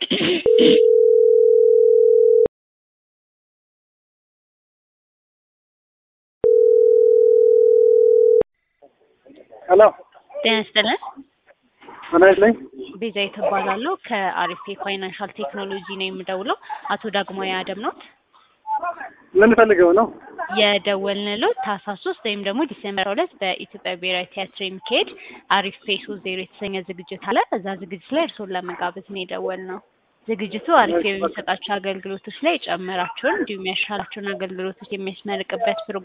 ሄሎ ጤና አናይልኝ ቤዛዊት እባላለሁ ከአሪፍ ፋይናንሻል ቴክኖሎጂ ነው የምደውለው። አቶ ዳግማዊ አደም ነው ምን ፈልገው ነው? የደወልንለው ታህሳስ 3 ወይም ደግሞ ዲሴምበር 2 በኢትዮጵያ ብሔራዊ ቲያትር የሚካሄድ አሪፍ ፌስ 0 የተሰኘ ዝግጅት አለ። እዛ ዝግጅት ላይ እርስዎን ለመጋበዝ ነው የደወልነው። ዝግጅቱ አሪፍ የሚሰጣቸው አገልግሎቶች ላይ ጨመራቸውን እንዲሁም ያሻላቸውን አገልግሎቶች የሚያስመርቅበት ፕሮግራም